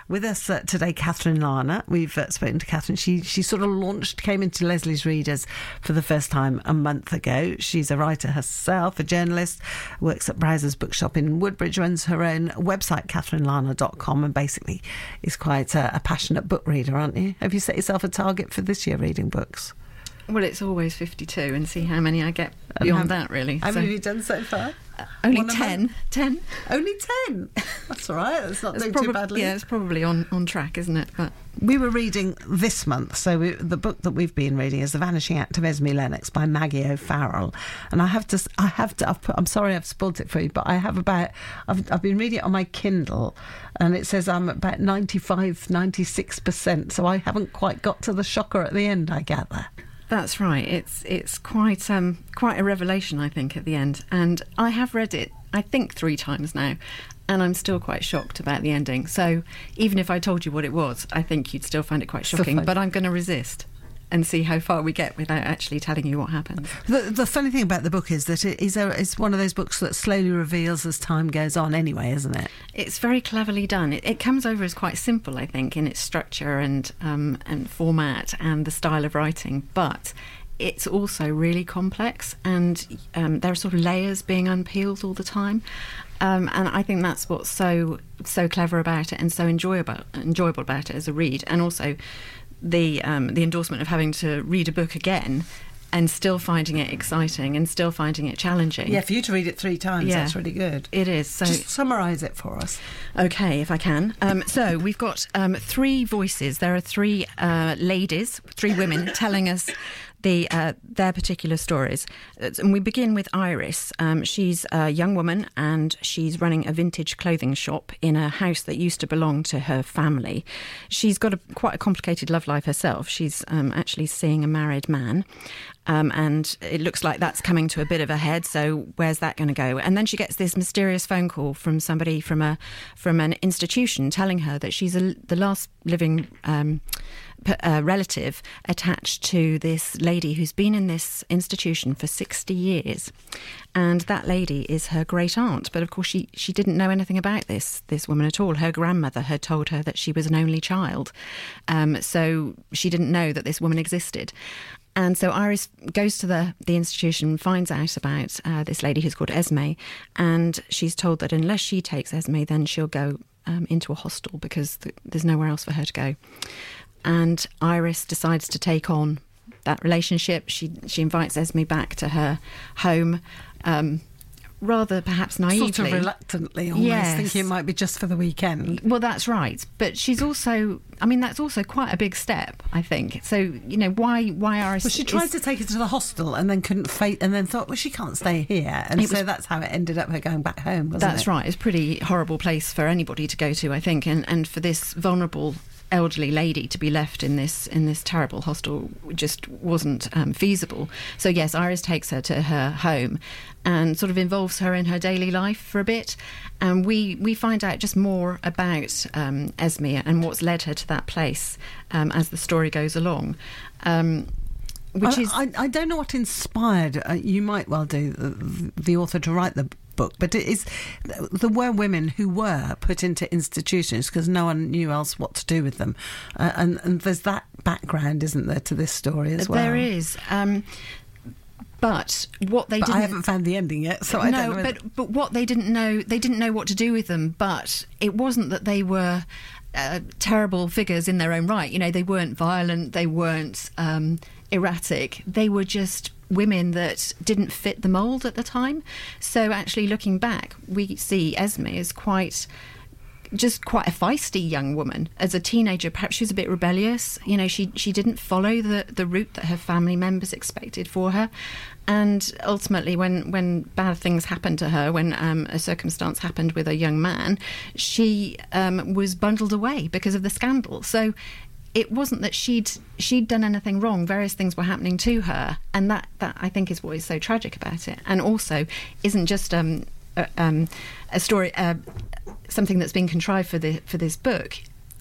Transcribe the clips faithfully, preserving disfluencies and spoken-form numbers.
With us uh, today, Catherine Lana. We've uh, spoken to Catherine. She she sort of launched, came into Leslie's Readers for the first time a month ago. She's a writer herself, a journalist, works at Browser's Bookshop in Woodbridge, runs her own website, catherine lana dot com, and basically is quite a, a passionate book reader, aren't you? Have you set yourself a target for this year reading books? Well, it's always fifty-two, and see how many I get beyond how, that, really. How so, many have you done so far? Uh, only One ten. ten. Only ten? That's all right. That's not It's doing prob- too badly. Yeah, it's probably on, on track, isn't it? But we were reading this month, so we, the book that we've been reading is The Vanishing Act of Esme Lennox by Maggie O'Farrell. And I have to, I have to, I've put, I'm sorry I've spoilt it for you, but I have about, I've, I've been reading it on my Kindle, and it says I'm about ninety-five, ninety-six percent, so I haven't quite got to the shocker at the end, I gather. that's right. It's it's quite um quite a revelation, I think, at the end. And I have read it, I think, three times now, and I'm still quite shocked about the ending. So even if I told you what it was, I think you'd still find it quite shocking. But I'm going to resist and see how far we get without actually telling you what happens. The, the funny thing about the book is that it is a, it's one of those books that slowly reveals as time goes on anyway, isn't it? It's very cleverly done. It, it comes over as quite simple, I think, in its structure and um, and format and the style of writing, but it's also really complex, and um, there are sort of layers being unpeeled all the time. Um, and I think that's what's so so clever about it and so enjoyable enjoyable about it as a read, and also the um, the endorsement of having to read a book again and still finding it exciting and still finding it challenging. Yeah, for you to read it three times, yeah, that's really good. It is. So just summarise it for us. Okay, if I can. Um, so we've got um, three voices. There are three uh, ladies, three women telling us the uh, their particular stories. And we begin with Iris. Um, she's a young woman, and she's running a vintage clothing shop in a house that used to belong to her family. She's got a, quite a complicated love life herself. She's um, actually seeing a married man. Um, and it looks like that's coming to a bit of a head, so where's that going to go? And then she gets this mysterious phone call from somebody from a from an institution telling her that she's a, the last living um, p- uh, relative attached to this lady who's been in this institution for sixty years. And that lady is her great aunt. But of course, she, she didn't know anything about this, this woman at all. Her grandmother had told her that she was an only child. Um, so she didn't know that this woman existed. And so Iris goes to the, the institution, finds out about uh, this lady who's called Esme, and she's told that unless she takes Esme, then she'll go um, into a hostel because th- there's nowhere else for her to go. And Iris decides to take on that relationship. She she invites Esme back to her home, um, rather perhaps naively. Sort of reluctantly, almost, yes. thinking it might be just for the weekend. Well, that's right. But she's also, I mean, that's also quite a big step, I think. So, you know, why why Iris... Well, she tried is, to take her to the hostel and then couldn't fa- and then thought, well, she can't stay here. And It so was- that's how it ended up her going back home, wasn't That's it? right. It's a pretty horrible place for anybody to go to, I think. And, and for this vulnerable elderly lady to be left in this in this terrible hostel just wasn't um, feasible. So yes, Iris takes her to her home and sort of involves her in her daily life for a bit, and we we find out just more about um, Esme and what's led her to that place um, as the story goes along. Um, which I, is I, I don't know what inspired uh, you might well do the, the author to write the book, but it is there were women who were put into institutions because no one knew else what to do with them, uh, and, and there's that background, isn't there, to this story as well? There is. Um, But what they but didn't... I haven't found the ending yet, so I no, don't know. but but what they didn't know, they didn't know what to do with them. But it wasn't that they were uh, terrible figures in their own right. You know, they weren't violent, they weren't um, erratic. They were just women that didn't fit the mould at the time. So actually, looking back, we see Esme as quite. Just quite a feisty young woman. As a teenager, perhaps she was a bit rebellious. You know, she she didn't follow the, the route that her family members expected for her. And ultimately, when, when bad things happened to her, when um, a circumstance happened with a young man, she um, was bundled away because of the scandal. So it wasn't that she'd she'd done anything wrong. Various things were happening to her. And that, that I think, is what is so tragic about it. And also isn't just um, a, um, a story... Uh, something that's been contrived for the for this book.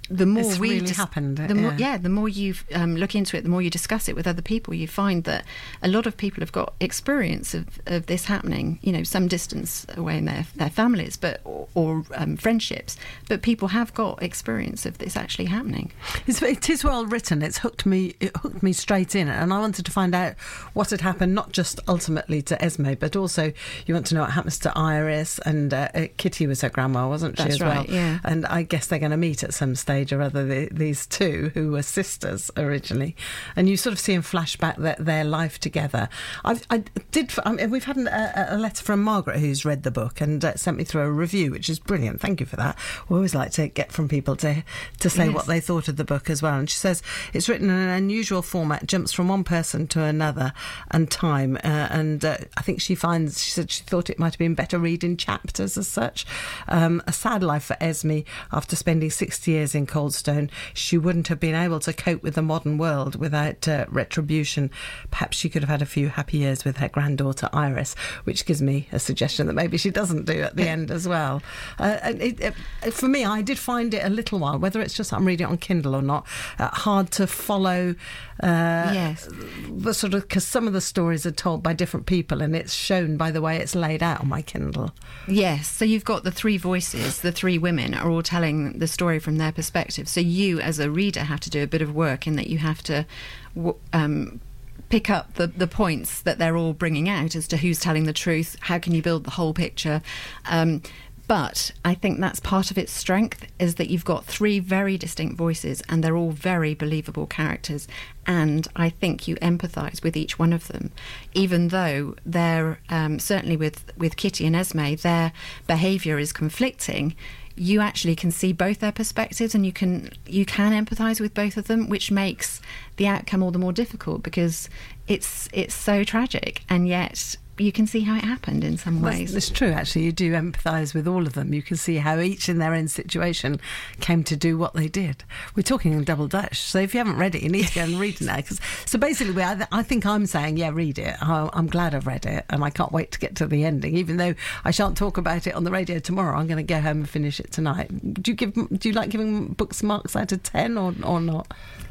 the more it's we really dis- happened. the more, yeah. yeah, the more you um, look into it, the more you discuss it with other people, you find that a lot of people have got experience of, of this happening. You know, some distance away in their their families, but or, or um, friendships, but people have got experience of this actually happening. It's, it is well written. It's hooked me. It hooked me straight in, and I wanted to find out what had happened, not just ultimately to Esme, but also you want to know what happens to Iris, and uh, Kitty was her grandma, wasn't she? That's as right, well? yeah. And I guess they're going to meet at some stage or other. The, these two who were sisters originally, and you sort of see in flashback their, their life together. I've, I did. I mean, we've had an, a, a letter from Margaret who's read the book and uh, sent me through a review, which is brilliant. Thank you for that. We always like to get from people to to say Yes. what they thought of the book as well. And she says it's written in an unusual format, jumps from one person to another and time. Uh, and uh, I think she finds, she said she thought it might have been better read in chapters as such. Um, a sad life for Esme after spending sixty years in Coldstone. She wouldn't have been able to cope with the modern world without uh, retribution. Perhaps she could have had a few happy years with her granddaughter Iris, which gives me a suggestion that maybe she doesn't do at the end as well. Uh, and it, it, for me, I did find it a little while, whether it's just I'm reading it on Kindle or not, uh, hard to follow. Uh, Yes. The sort of, because some of the stories are told by different people, and it's shown by the way it's laid out on my Kindle. Yes, so you've got the three voices, the three women are all telling the story from their perspective. So you, as a reader, have to do a bit of work in that you have to w- um, pick up the, the points that they're all bringing out as to who's telling the truth, how can you build the whole picture. Um, But I think that's part of its strength, is that you've got three very distinct voices and they're all very believable characters. And I think you empathise with each one of them, even though they're, um, certainly with, with Kitty and Esme, their behaviour is conflicting. You actually can see both their perspectives and you can you can empathise with both of them, which makes the outcome all the more difficult because it's it's so tragic, and yet you can see how it happened in some ways. It's true, actually. You do empathise with all of them. You can see how each in their own situation came to do what they did. We're talking in double Dutch, so if you haven't read it, you need to go and read it now. Cause, so basically, I, th- I think I'm saying, yeah, read it. I, I'm glad I've read it, and I can't wait to get to the ending. Even though I shan't talk about it on the radio tomorrow, I'm going to go home and finish it tonight. Do you give? Do you like giving books marks out of ten or or not?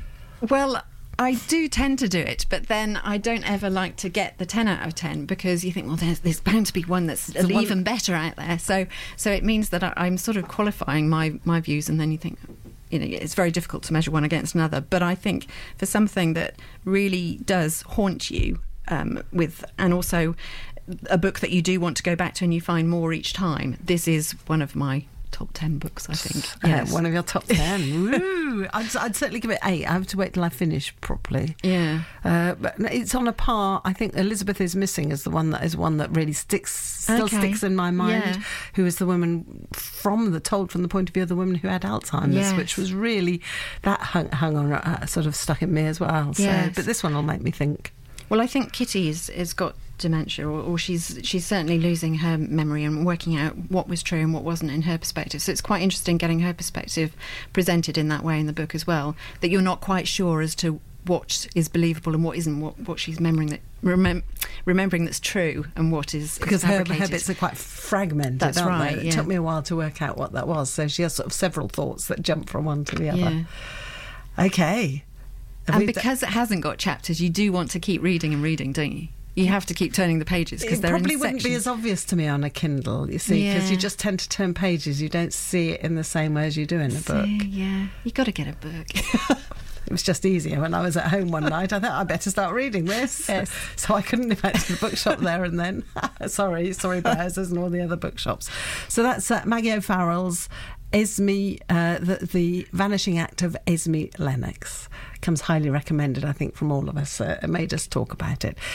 Well, I do tend to do it, but then I don't ever like to get the ten out of ten because you think, well, there's, there's bound to be one that's The one- even better out there. So so it means that I, I'm sort of qualifying my, my views, and then you think, you know, it's very difficult to measure one against another. But I think for something that really does haunt you um, with, and also a book that you do want to go back to and you find more each time, this is one of my top ten books, I think. Yeah, Yes. one of your top ten. Woo! I'd, I'd certainly give it eight. I have to wait till I finish properly. Yeah. Uh, but it's on a par. I think Elizabeth is Missing is the one that is one that really sticks, still Okay. sticks in my mind. Yeah. Who is the woman from the told from the point of view of the woman who had Alzheimer's, Yes. which was really that hung, hung on, uh, sort of stuck in me as well. So, Yes. but this one will make me think. Well, I think Kitty has, has got dementia, or, or she's she's certainly losing her memory and working out what was true and what wasn't in her perspective. So it's quite interesting getting her perspective presented in that way in the book as well, that you're not quite sure as to what is believable and what isn't, what, what she's remembering that remem- remembering that's true and what is Because is her, her fabricated. bits are quite fragmented, That's aren't right, they? It yeah. took me a while to work out what that was. So she has sort of several thoughts that jump from one to the other. Yeah. Okay. Have And we- because it hasn't got chapters, you do want to keep reading and reading, don't you? You have to keep turning the pages because It they're probably in wouldn't be sections. as obvious to me on a Kindle, you see, because Yeah. you just tend to turn pages. You don't see it in the same way as you do in a book. See, yeah, you got to get a book. It was just easier when I was at home one night. I thought I better start reading this. Yes. So I couldn't nip out to the bookshop there and then. sorry, sorry, Browsers and all the other bookshops. So that's uh, Maggie O'Farrell's Esme, uh, the, the Vanishing Act of Esme Lennox. Comes highly recommended, I think, from all of us. Uh, it made us talk about it.